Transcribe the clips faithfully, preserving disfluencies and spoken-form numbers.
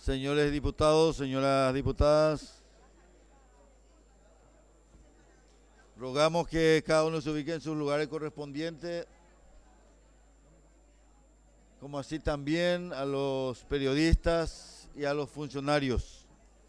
Señores diputados, señoras diputadas, rogamos que cada uno se ubique en sus lugares correspondientes, como así también a los periodistas y a los funcionarios.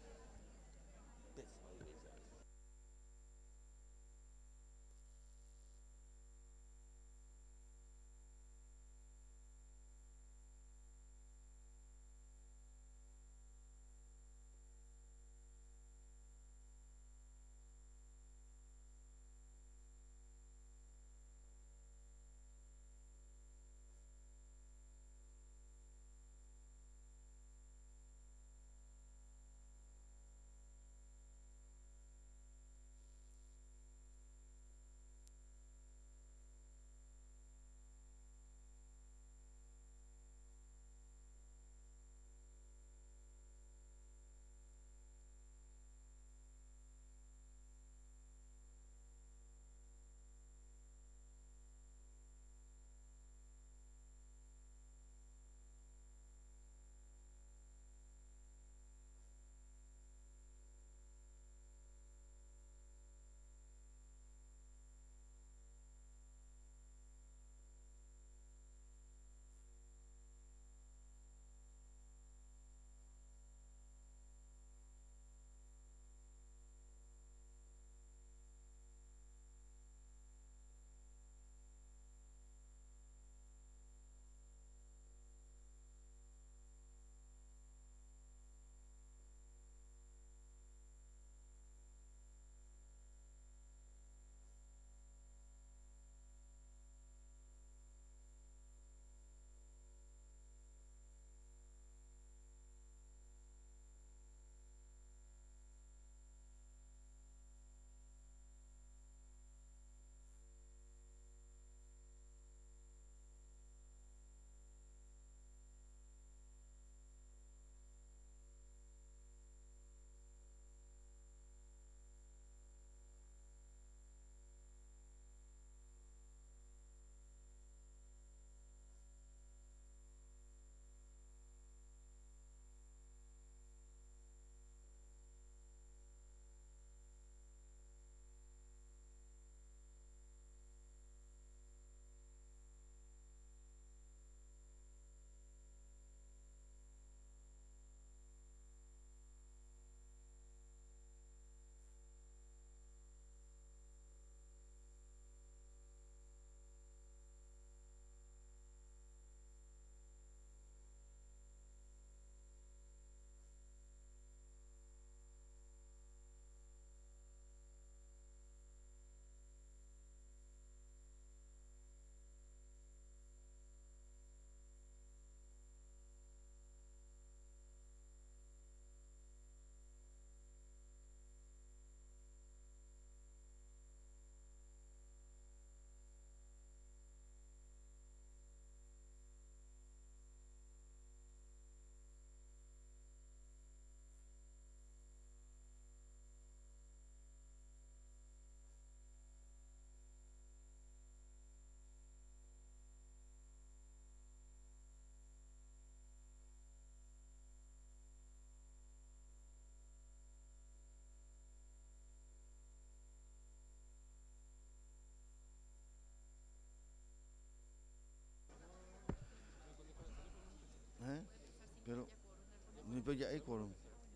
¿Eh? Pero, ni pues ya hay quórum.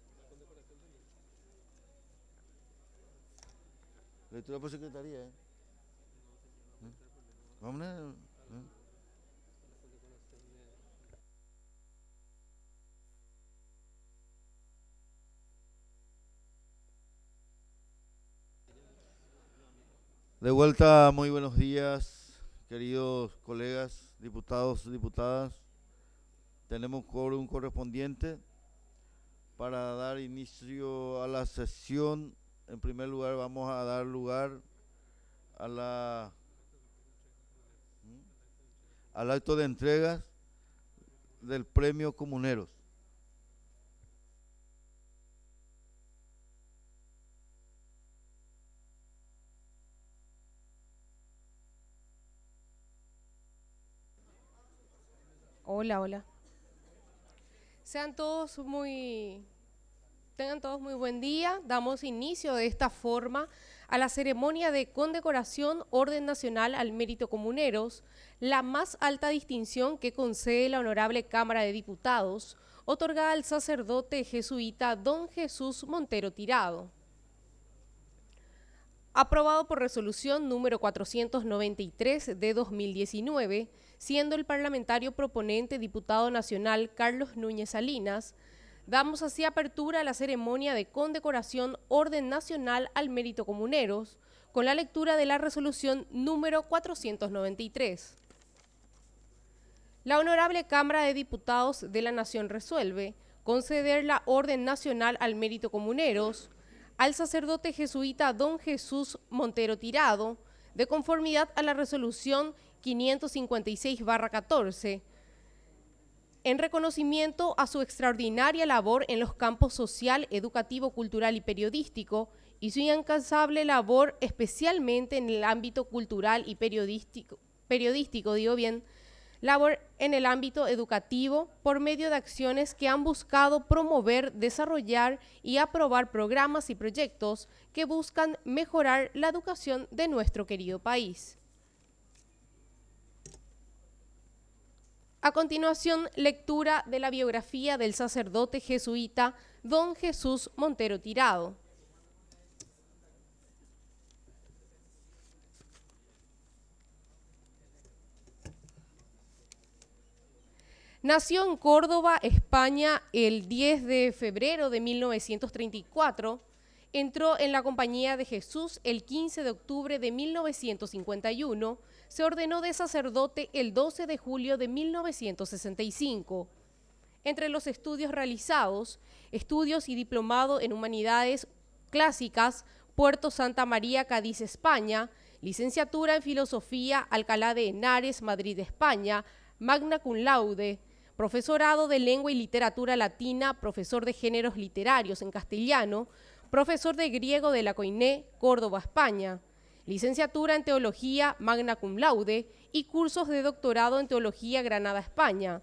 Lectura por secretaría, ¿eh? ¿Eh? Vamos a... ¿eh? De vuelta, muy buenos días, queridos colegas, diputados, diputadas. Tenemos quórum correspondiente para dar inicio a la sesión. En primer lugar, vamos a dar lugar a la, al acto de entregas del premio Comuneros. Hola, hola. Sean todos muy, tengan todos muy buen día. Damos inicio de esta forma a la ceremonia de condecoración Orden Nacional al Mérito Comuneros, la más alta distinción que concede la Honorable Cámara de Diputados, otorgada al sacerdote jesuita Don Jesús Montero Tirado. Aprobado por resolución número cuatrocientos noventa y tres de dos mil diecinueve, siendo el parlamentario proponente diputado nacional Carlos Núñez Salinas, damos así apertura a la ceremonia de condecoración Orden Nacional al Mérito Comuneros, con la lectura de la resolución número cuatrocientos noventa y tres. La Honorable Cámara de Diputados de la Nación resuelve conceder la Orden Nacional al Mérito Comuneros al sacerdote jesuita Don Jesús Montero Tirado, de conformidad a la resolución quinientos cincuenta y seis barra catorce, en reconocimiento a su extraordinaria labor en los campos social, educativo, cultural y periodístico, y su incansable labor especialmente en el ámbito cultural y periodístico, periodístico, digo bien, labor en el ámbito educativo por medio de acciones que han buscado promover, desarrollar y aprobar programas y proyectos que buscan mejorar la educación de nuestro querido país. A continuación, lectura de la biografía del sacerdote jesuita Don Jesús Montero Tirado. Nació en Córdoba, España, el diez de febrero de mil novecientos treinta y cuatro, entró en la Compañía de Jesús el quince de octubre de mil novecientos cincuenta y uno, se ordenó de sacerdote el doce de julio de mil novecientos sesenta y cinco. Entre los estudios realizados, estudios y diplomado en Humanidades Clásicas, Puerto Santa María, Cádiz, España, licenciatura en Filosofía, Alcalá de Henares, Madrid, España, magna cum laude, profesorado de Lengua y Literatura Latina, profesor de Géneros Literarios en castellano, profesor de Griego de la Coiné, Córdoba, España, licenciatura en Teología, magna cum laude, y cursos de doctorado en Teología, Granada, España.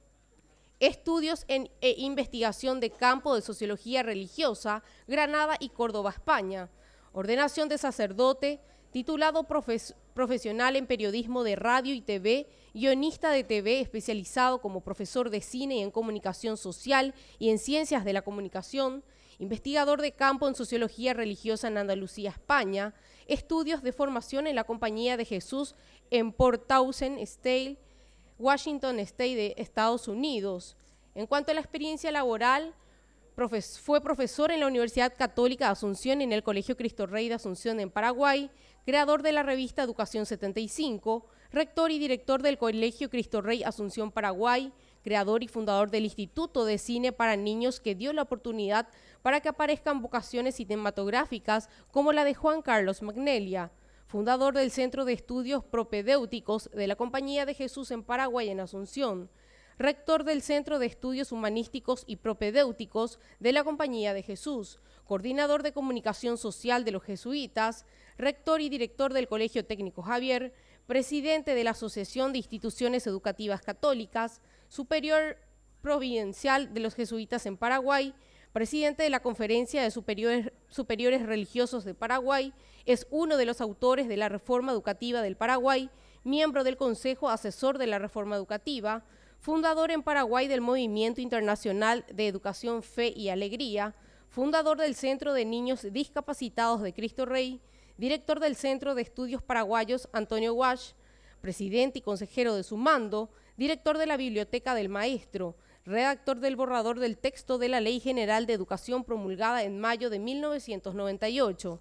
Estudios en, e investigación de campo de Sociología Religiosa, Granada y Córdoba, España. Ordenación de sacerdote, titulado profes, profesional en periodismo de radio y T V, guionista de T V especializado como profesor de cine y en comunicación social y en ciencias de la comunicación, investigador de campo en sociología religiosa en Andalucía, España, estudios de formación en la Compañía de Jesús en Port Townsend State, Washington State de Estados Unidos. En cuanto a la experiencia laboral, profes- fue profesor en la Universidad Católica de Asunción y en el Colegio Cristo Rey de Asunción en Paraguay, creador de la revista Educación setenta y cinco, rector y director del Colegio Cristo Rey Asunción Paraguay, creador y fundador del Instituto de Cine para Niños que dio la oportunidad para que aparezcan vocaciones cinematográficas como la de Juan Carlos Magnelia, fundador del Centro de Estudios Propedéuticos de la Compañía de Jesús en Paraguay en Asunción, rector del Centro de Estudios Humanísticos y Propedéuticos de la Compañía de Jesús, coordinador de comunicación social de los jesuitas, rector y director del Colegio Técnico Javier, presidente de la Asociación de Instituciones Educativas Católicas, superior provincial de los jesuitas en Paraguay, presidente de la Conferencia de Superiores, Superiores Religiosos de Paraguay, es uno de los autores de la Reforma Educativa del Paraguay, miembro del Consejo Asesor de la Reforma Educativa, fundador en Paraguay del Movimiento Internacional de Educación, Fe y Alegría, fundador del Centro de Niños Discapacitados de Cristo Rey, director del Centro de Estudios Paraguayos Antonio Wash, presidente y consejero de su mando, director de la Biblioteca del Maestro, redactor del borrador del texto de la Ley General de Educación promulgada en mayo de mil novecientos noventa y ocho.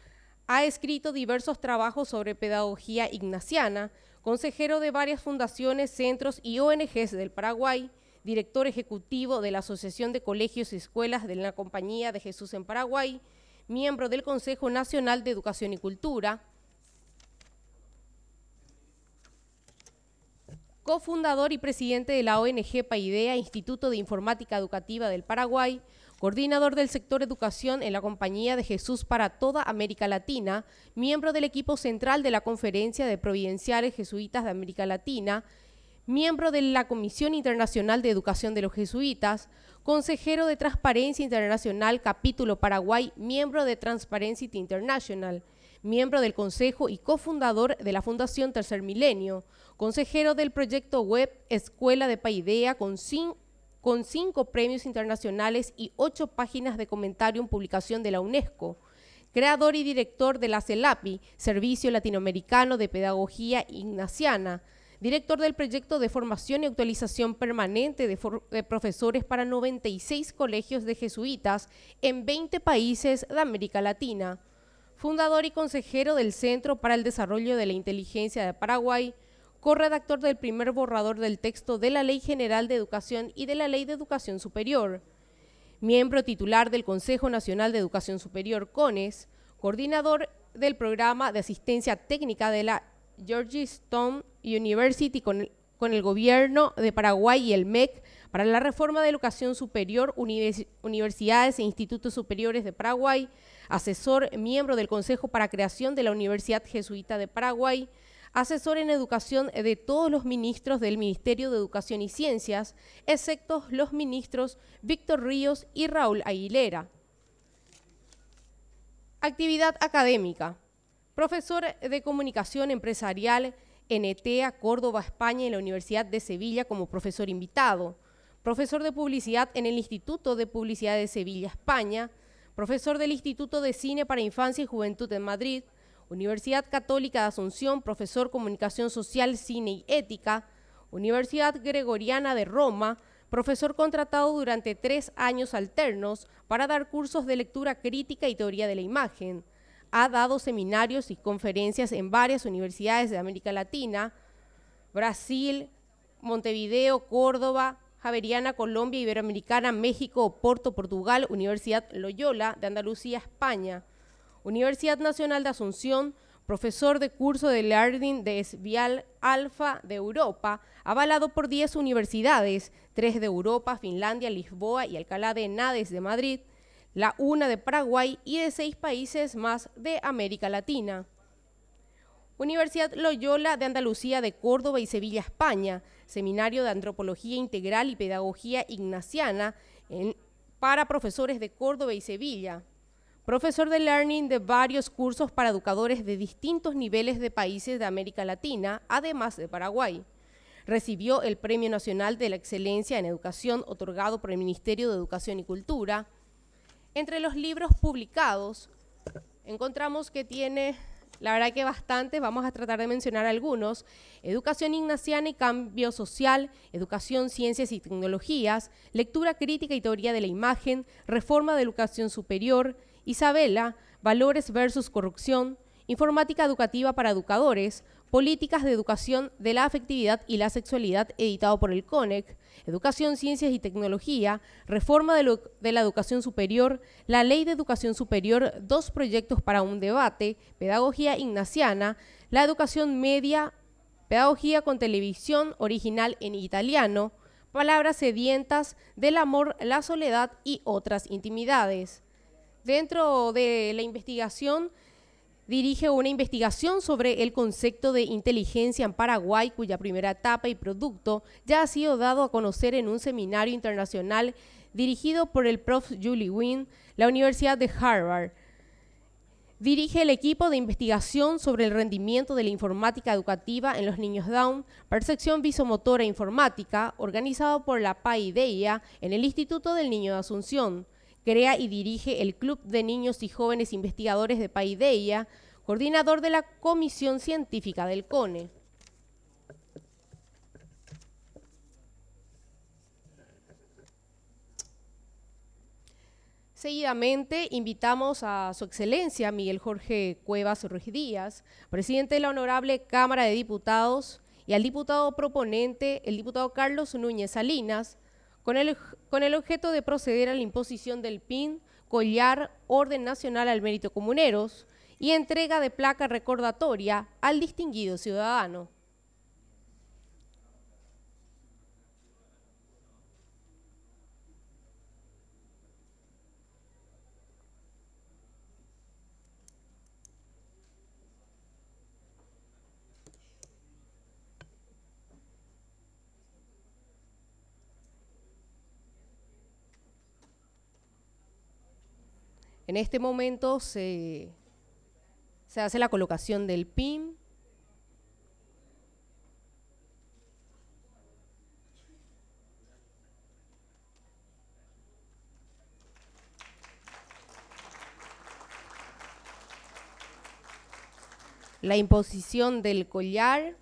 Ha escrito diversos trabajos sobre pedagogía ignaciana, consejero de varias fundaciones, centros y O N Ges del Paraguay, director ejecutivo de la Asociación de Colegios y Escuelas de la Compañía de Jesús en Paraguay, miembro del Consejo Nacional de Educación y Cultura, cofundador y presidente de la O N G Paideia, Instituto de Informática Educativa del Paraguay, coordinador del sector educación en la Compañía de Jesús para toda América Latina, miembro del equipo central de la Conferencia de Providenciales Jesuitas de América Latina, miembro de la Comisión Internacional de Educación de los Jesuitas, consejero de Transparencia Internacional, capítulo Paraguay, miembro de Transparency International, miembro del Consejo y cofundador de la Fundación Tercer Milenio, consejero del proyecto web Escuela de Paideia con, cin con cinco premios internacionales y ocho páginas de comentario en publicación de la UNESCO, creador y director de la CELAPI, Servicio Latinoamericano de Pedagogía Ignaciana, director del proyecto de formación y actualización permanente de, de profesores para noventa y seis colegios de jesuitas en veinte países de América Latina, fundador y consejero del Centro para el Desarrollo de la Inteligencia de Paraguay, corredactor del primer borrador del texto de la Ley General de Educación y de la Ley de Educación Superior, miembro titular del Consejo Nacional de Educación Superior, CONES, coordinador del programa de asistencia técnica de la Georgetown University con el, con el gobierno de Paraguay y el M E C para la reforma de educación superior, univers, universidades e institutos superiores de Paraguay, asesor, miembro del Consejo para Creación de la Universidad Jesuita de Paraguay, asesor en educación de todos los ministros del Ministerio de Educación y Ciencias, excepto los ministros Víctor Ríos y Raúl Aguilera. Actividad académica. Profesor de Comunicación Empresarial en E T E A, Córdoba, España, y en la Universidad de Sevilla como profesor invitado. Profesor de Publicidad en el Instituto de Publicidad de Sevilla, España. Profesor del Instituto de Cine para Infancia y Juventud en Madrid. Universidad Católica de Asunción, profesor Comunicación Social, Cine y Ética. Universidad Gregoriana de Roma, profesor contratado durante tres años alternos para dar cursos de lectura crítica y teoría de la imagen. Ha dado seminarios y conferencias en varias universidades de América Latina, Brasil, Montevideo, Córdoba, Javeriana, Colombia, Iberoamericana, México, Oporto, Portugal, Universidad Loyola de Andalucía, España, Universidad Nacional de Asunción, profesor de curso de Learning de Esvial Alfa de Europa, avalado por diez universidades, tres de Europa, Finlandia, Lisboa y Alcalá de Henares de Madrid, la una de Paraguay y de seis países más de América Latina. Universidad Loyola de Andalucía de Córdoba y Sevilla, España, Seminario de Antropología Integral y Pedagogía Ignaciana en, para profesores de Córdoba y Sevilla. Profesor de Learning de varios cursos para educadores de distintos niveles de países de América Latina, además de Paraguay. Recibió el Premio Nacional de la Excelencia en Educación otorgado por el Ministerio de Educación y Cultura. Entre los libros publicados, encontramos que tiene, la verdad que bastante, vamos a tratar de mencionar algunos: Educación Ignaciana y Cambio Social, Educación, Ciencias y Tecnologías, Lectura Crítica y Teoría de la Imagen, Reforma de Educación Superior, Isabela, Valores versus Corrupción, Informática Educativa para Educadores, Políticas de Educación de la Afectividad y la Sexualidad, editado por el CONEC, Educación, Ciencias y Tecnología, Reforma de, lo, de la Educación Superior, la Ley de Educación Superior, dos proyectos para un debate, Pedagogía Ignaciana, la Educación Media, Pedagogía con Televisión original en italiano, Palabras sedientas, del amor, la soledad y otras intimidades. Dentro de la investigación, dirige una investigación sobre el concepto de inteligencia en Paraguay, cuya primera etapa y producto ya ha sido dado a conocer en un seminario internacional dirigido por el profesor Julie Wynn, la Universidad de Harvard. Dirige el equipo de investigación sobre el rendimiento de la informática educativa en los niños Down, percepción visomotora informática, organizado por la Paideia en el Instituto del Niño de Asunción. Crea y dirige el Club de Niños y Jóvenes Investigadores de Paideia, coordinador de la Comisión Científica del CONE. Seguidamente, invitamos a Su Excelencia Miguel Jorge Cuevas Ruiz Díaz, presidente de la Honorable Cámara de Diputados, y al diputado proponente, el diputado Carlos Núñez Salinas, con el, con el objeto de proceder a la imposición del P I N, collar, Orden Nacional al Mérito Comuneros y entrega de placa recordatoria al distinguido ciudadano. En este momento se, se hace la colocación del pin. La imposición del collar.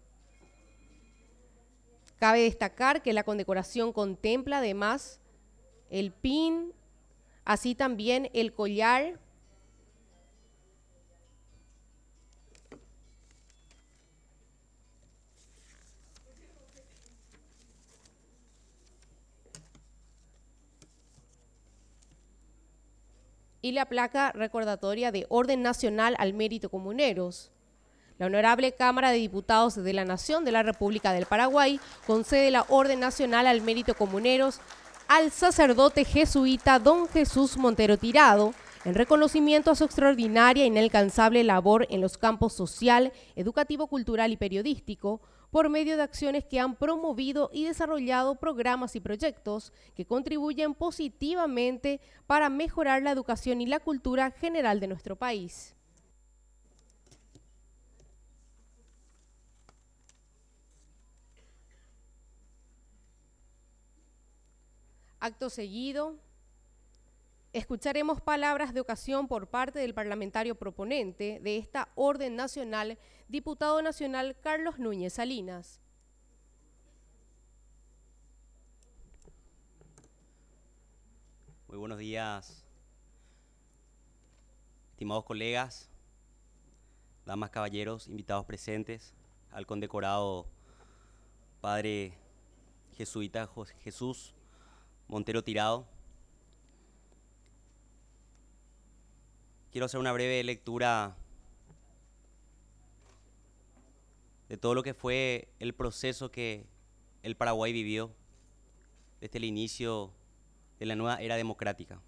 Cabe destacar que la condecoración contempla además el pin, así también el collar. Y la placa recordatoria de Orden Nacional al Mérito Comuneros. La Honorable Cámara de Diputados de la Nación de la República del Paraguay concede la Orden Nacional al Mérito Comuneros al sacerdote jesuita don Jesús Montero Tirado, en reconocimiento a su extraordinaria e inalcanzable labor en los campos social, educativo, cultural y periodístico, por medio de acciones que han promovido y desarrollado programas y proyectos que contribuyen positivamente para mejorar la educación y la cultura general de nuestro país. Acto seguido, escucharemos palabras de ocasión por parte del parlamentario proponente de esta Orden Nacional, diputado nacional Carlos Núñez Salinas. Muy buenos días, estimados colegas, damas, caballeros, invitados presentes, al condecorado Padre Jesuita Jesús Montero Tirado. Quiero hacer una breve lectura de todo lo que fue el proceso que el Paraguay vivió desde el inicio de la nueva era democrática.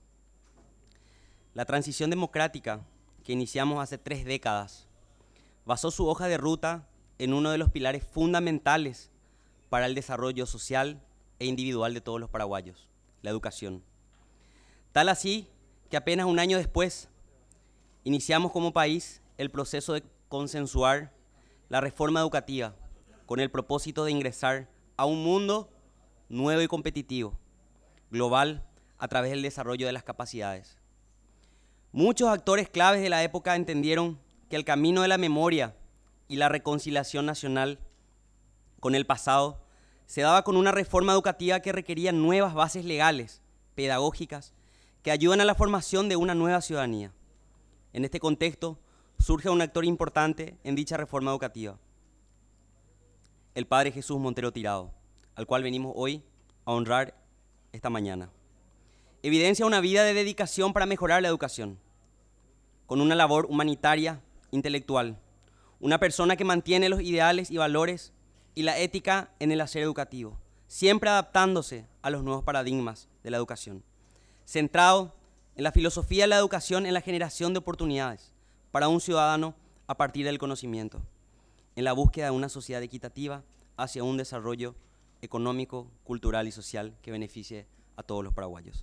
La transición democrática que iniciamos hace tres décadas basó su hoja de ruta en uno de los pilares fundamentales para el desarrollo social e individual de todos los paraguayos, la educación. Tal así que apenas un año después iniciamos como país el proceso de consensuar la reforma educativa con el propósito de ingresar a un mundo nuevo y competitivo, global, a través del desarrollo de las capacidades. Muchos actores claves de la época entendieron que el camino de la memoria y la reconciliación nacional con el pasado se daba con una reforma educativa que requería nuevas bases legales, pedagógicas, que ayudan a la formación de una nueva ciudadanía. En este contexto, surge un actor importante en dicha reforma educativa, el Padre Jesús Montero Tirado, al cual venimos hoy a honrar esta mañana. Evidencia una vida de dedicación para mejorar la educación, con una labor humanitaria, intelectual, una persona que mantiene los ideales y valores y la ética en el hacer educativo, siempre adaptándose a los nuevos paradigmas de la educación, centrado en la filosofía de la educación en la generación de oportunidades para un ciudadano a partir del conocimiento, en la búsqueda de una sociedad equitativa hacia un desarrollo económico, cultural y social que beneficie a todos los paraguayos.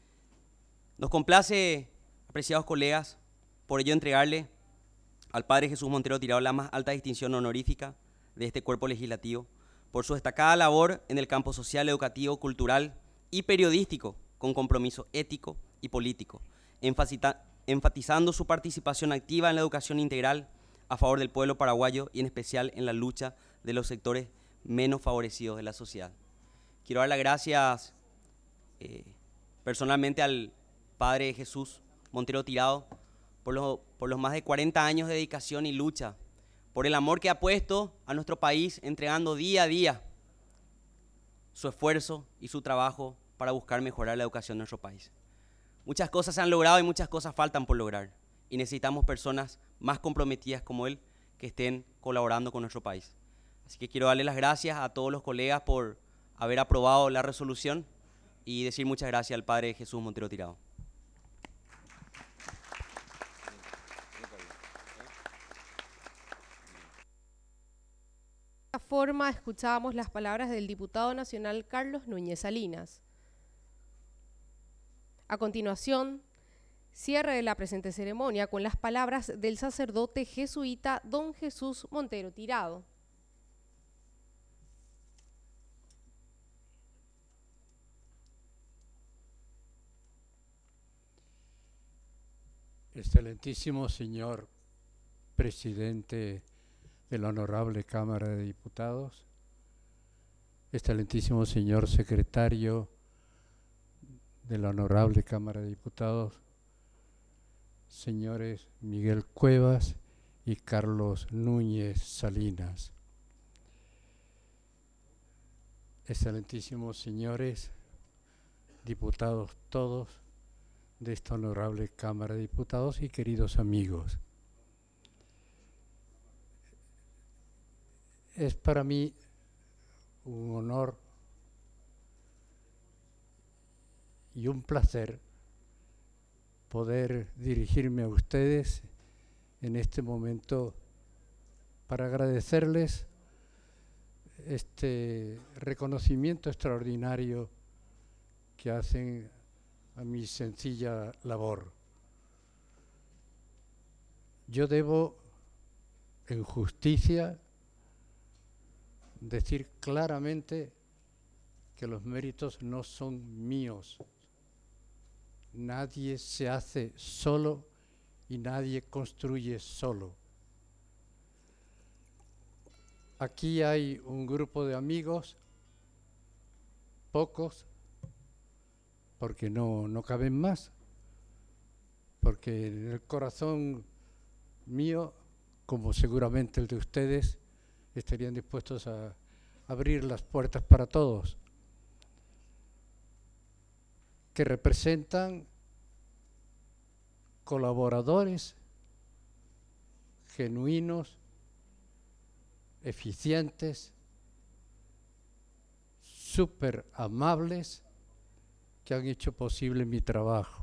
Nos complace, apreciados colegas, por ello entregarle al Padre Jesús Montero Tirado la más alta distinción honorífica de este cuerpo legislativo por su destacada labor en el campo social, educativo, cultural y periodístico, con compromiso ético y político, enfatizando su participación activa en la educación integral a favor del pueblo paraguayo y en especial en la lucha de los sectores menos favorecidos de la sociedad. Quiero dar las gracias eh, personalmente al Padre Jesús Montero Tirado por, lo, por los más de cuarenta años de dedicación y lucha, por el amor que ha puesto a nuestro país, entregando día a día su esfuerzo y su trabajo para buscar mejorar la educación de nuestro país. Muchas cosas se han logrado y muchas cosas faltan por lograr, y necesitamos personas más comprometidas como él que estén colaborando con nuestro país. Así que quiero darle las gracias a todos los colegas por haber aprobado la resolución y decir muchas gracias al Padre Jesús Montero Tirado. De esta forma escuchábamos las palabras del diputado nacional Carlos Núñez Salinas. A continuación, Cierre de la presente ceremonia con las palabras del sacerdote jesuita don Jesús Montero Tirado. Excelentísimo señor presidente de la Honorable Cámara de Diputados, excelentísimo señor secretario de la Honorable Cámara de Diputados, señores Miguel Cuevas y Carlos Núñez Salinas, excelentísimos señores diputados todos de esta Honorable Cámara de Diputados y queridos amigos. Es para mí un honor y un placer poder dirigirme a ustedes en este momento para agradecerles este reconocimiento extraordinario que hacen a mi sencilla labor. Yo debo, en justicia, decir claramente que los méritos no son míos. Nadie se hace solo y nadie construye solo. Aquí hay un grupo de amigos, pocos, porque no, no caben más, porque en el corazón mío, como seguramente el de ustedes, estarían dispuestos a abrir las puertas para todos, que representan colaboradores genuinos, eficientes, súper amables, que han hecho posible mi trabajo.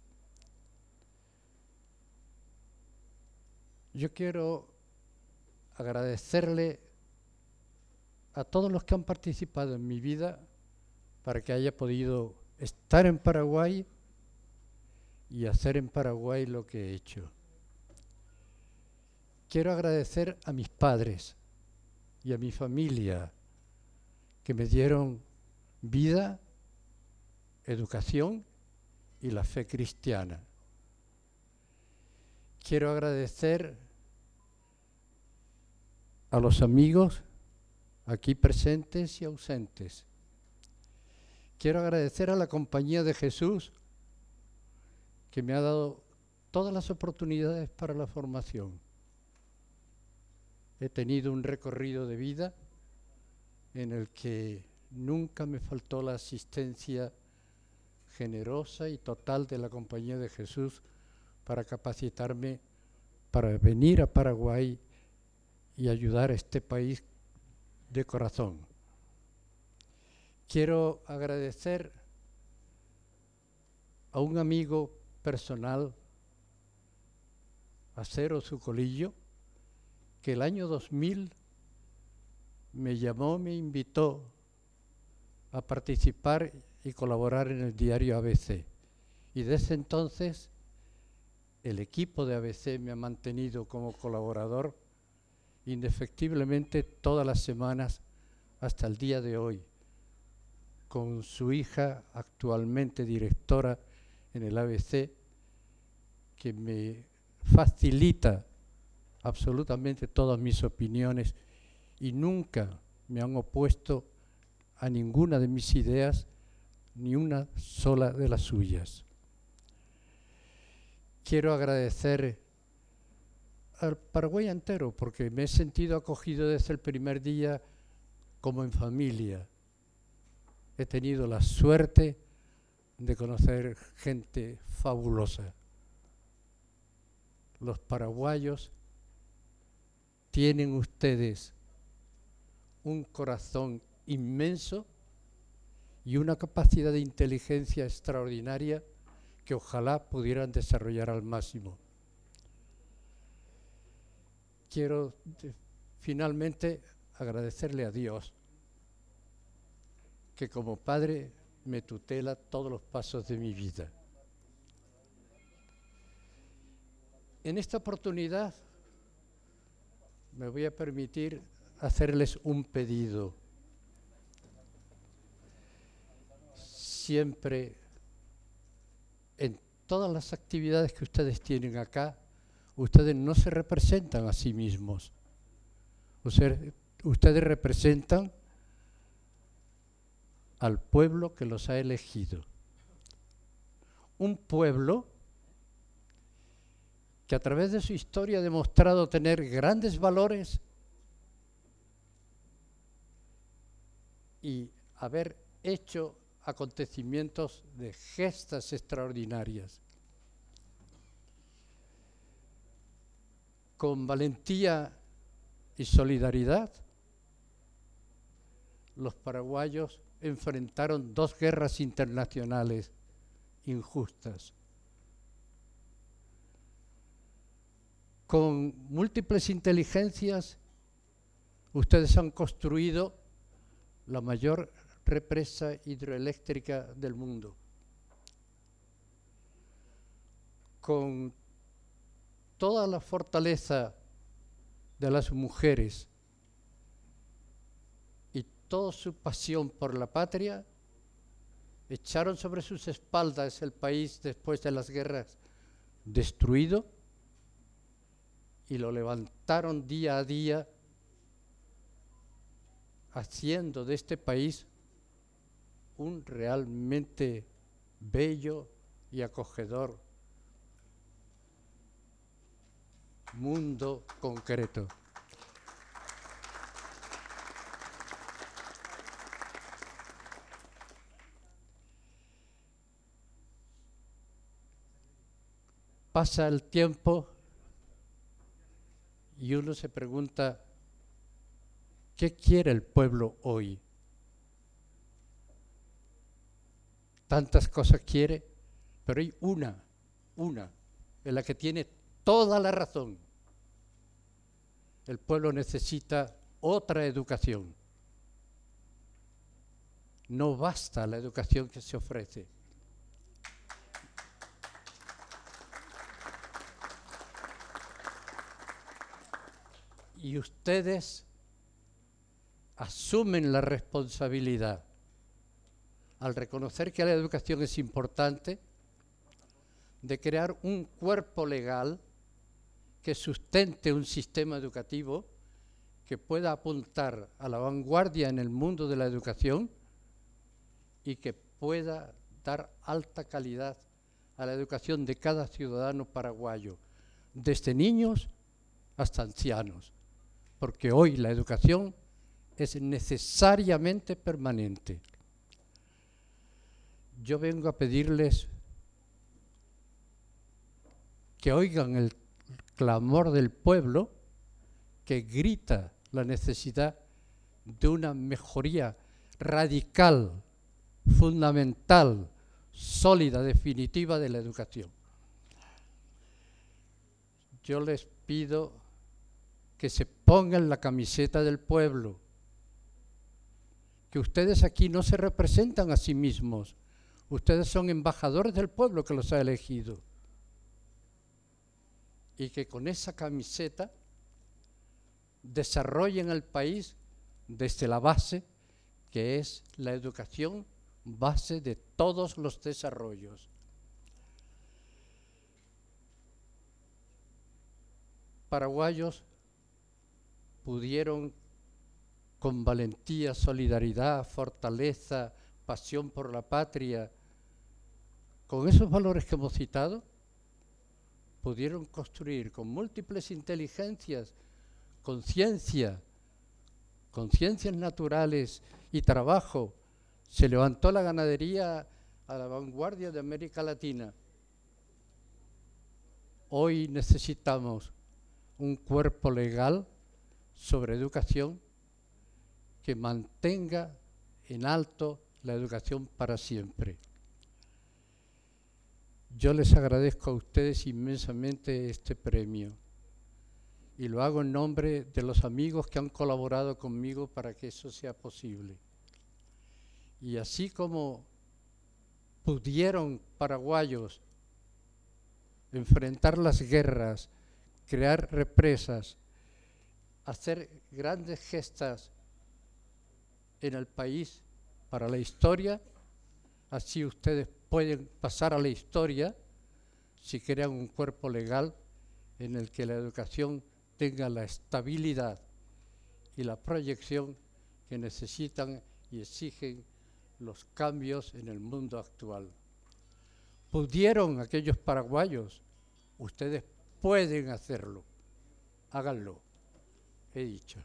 Yo quiero agradecerle a todos los que han participado en mi vida para que haya podido estar en Paraguay y hacer en Paraguay lo que he hecho. Quiero agradecer a mis padres y a mi familia que me dieron vida, educación y la fe cristiana. Quiero agradecer a los amigos aquí presentes y ausentes. Quiero agradecer a la Compañía de Jesús que me ha dado todas las oportunidades para la formación. He tenido un recorrido de vida en el que nunca me faltó la asistencia generosa y total de la Compañía de Jesús para capacitarme para venir a Paraguay y ayudar a este país de corazón. Quiero agradecer a un amigo personal, a Cero Zucolillo, que el año dos mil me llamó, me invitó a participar y colaborar en el diario A B C. Y desde entonces el equipo de A B C me ha mantenido como colaborador indefectiblemente todas las semanas hasta el día de hoy, con su hija actualmente directora en el A B C, que me facilita absolutamente todas mis opiniones y nunca me han opuesto a ninguna de mis ideas, ni una sola de las suyas. Quiero agradecer al Paraguay entero, porque me he sentido acogido desde el primer día como en familia. He tenido la suerte de conocer gente fabulosa. Los paraguayos tienen ustedes un corazón inmenso y una capacidad de inteligencia extraordinaria que ojalá pudieran desarrollar al máximo. Quiero de, finalmente agradecerle a Dios que como padre me tutela todos los pasos de mi vida. En esta oportunidad me voy a permitir hacerles un pedido. Siempre, en todas las actividades que ustedes tienen acá, ustedes no se representan a sí mismos. Ustedes, ustedes representan al pueblo que los ha elegido. Un pueblo que a través de su historia ha demostrado tener grandes valores y haber hecho acontecimientos de gestas extraordinarias. Con valentía y solidaridad, los paraguayos enfrentaron dos guerras internacionales injustas. Con múltiples inteligencias, ustedes han construido la mayor represa hidroeléctrica del mundo. Con toda la fortaleza de las mujeres y toda su pasión por la patria, echaron sobre sus espaldas el país después de las guerras destruido y lo levantaron día a día, haciendo de este país un realmente bello y acogedor mundo concreto. Pasa el tiempo y uno se pregunta, ¿qué quiere el pueblo hoy? Tantas cosas quiere, pero hay una, una, en la que tiene toda la razón. El pueblo necesita otra educación. No basta la educación que se ofrece. Y ustedes asumen la responsabilidad al reconocer que la educación es importante, de crear un cuerpo legal que sustente un sistema educativo que pueda apuntar a la vanguardia en el mundo de la educación y que pueda dar alta calidad a la educación de cada ciudadano paraguayo, desde niños hasta ancianos, porque hoy la educación es necesariamente permanente. Yo vengo a pedirles que oigan el clamor del pueblo que grita la necesidad de una mejoría radical, fundamental, sólida, definitiva de la educación. Yo les pido que se pongan la camiseta del pueblo, que ustedes aquí no se representan a sí mismos, ustedes son embajadores del pueblo que los ha elegido. Y que con esa camiseta desarrollen el país desde la base, que es la educación, base de todos los desarrollos. Paraguayos pudieron, con valentía, solidaridad, fortaleza, pasión por la patria, con esos valores que hemos citado, pudieron construir con múltiples inteligencias, con ciencia, con ciencias naturales y trabajo. Se levantó la ganadería a la vanguardia de América Latina. Hoy necesitamos un cuerpo legal sobre educación que mantenga en alto la educación para siempre. Yo les agradezco a ustedes inmensamente este premio y lo hago en nombre de los amigos que han colaborado conmigo para que eso sea posible. Y así como pudieron paraguayos enfrentar las guerras, crear represas, hacer grandes gestas en el país para la historia. Así ustedes pueden pasar a la historia si crean un cuerpo legal en el que la educación tenga la estabilidad y la proyección que necesitan y exigen los cambios en el mundo actual. ¿Pudieron aquellos paraguayos? Ustedes pueden hacerlo. Háganlo. He dicho.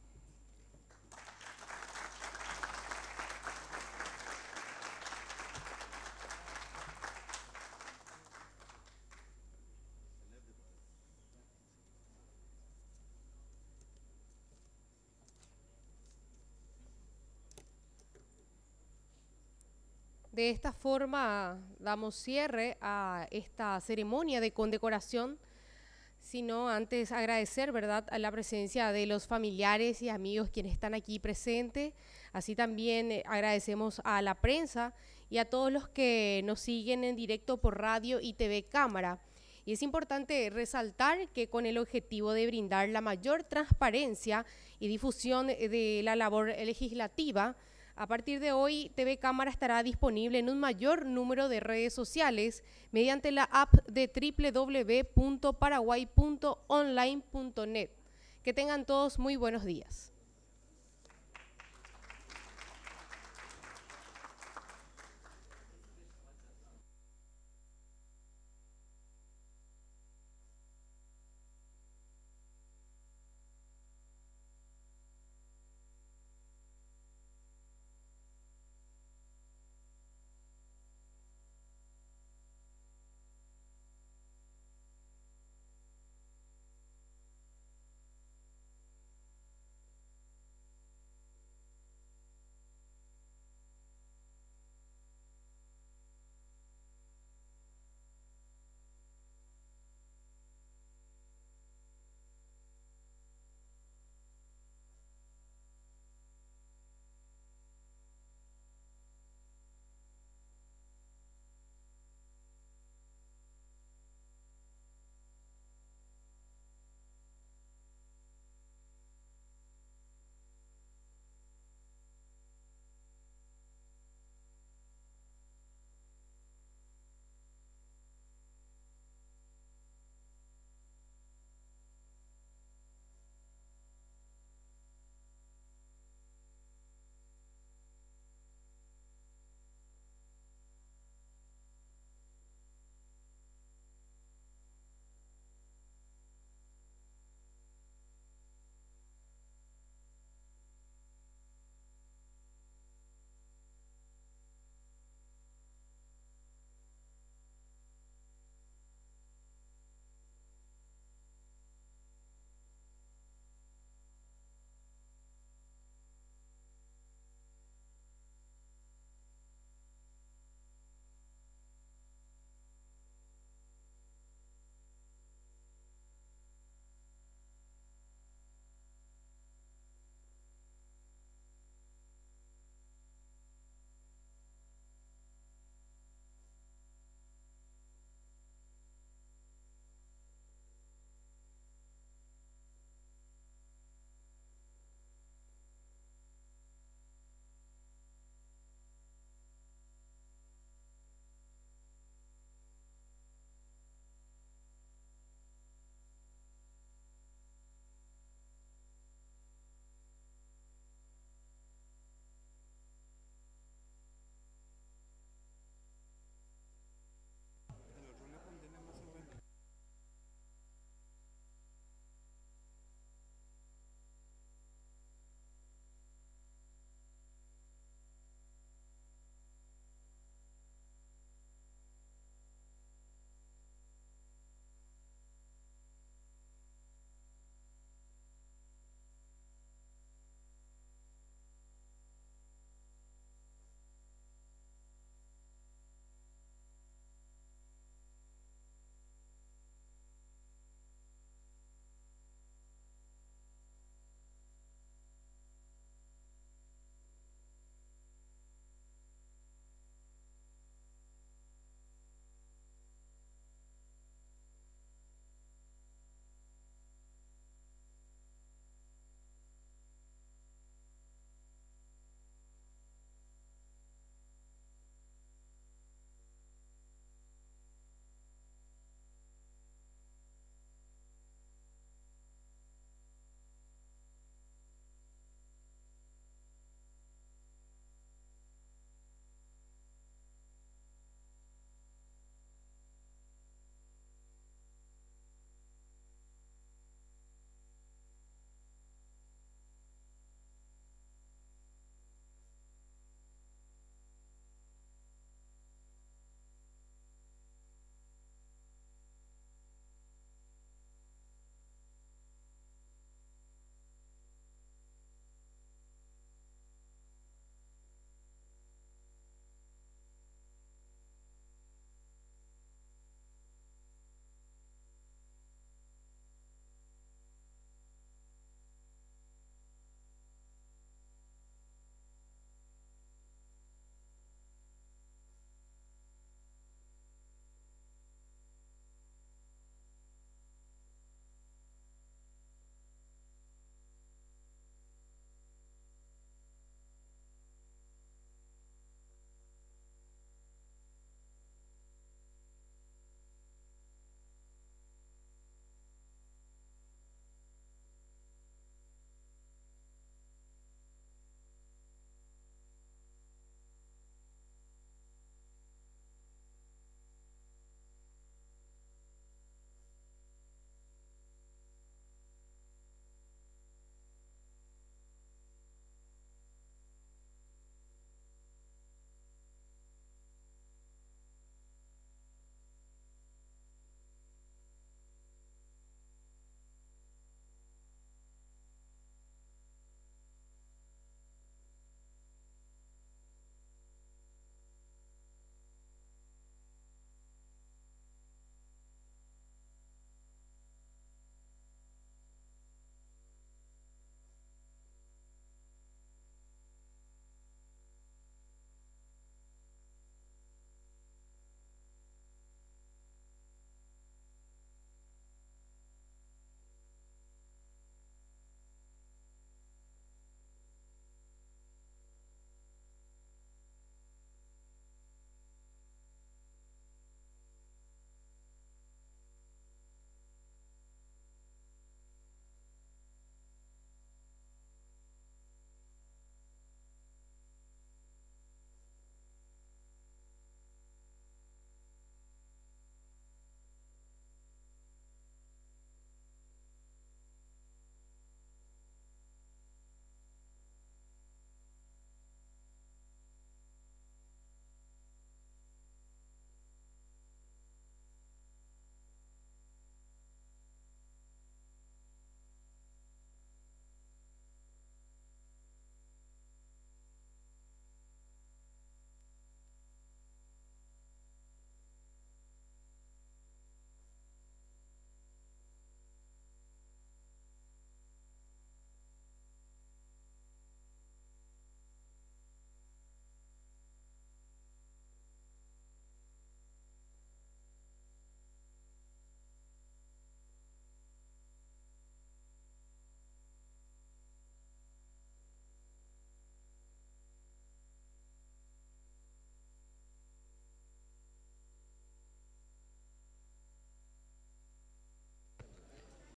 De esta forma damos cierre a esta ceremonia de condecoración, sino antes agradecer, ¿verdad?, a la presencia de los familiares y amigos quienes están aquí presentes. Así también eh, agradecemos a la prensa y a todos los que nos siguen en directo por radio y T V Cámara. Y es importante resaltar que con el objetivo de brindar la mayor transparencia y difusión de la labor legislativa, a partir de hoy, T V Cámara estará disponible en un mayor número de redes sociales mediante la app de doble u doble u doble u punto paraguay punto online punto net. Que tengan todos muy buenos días.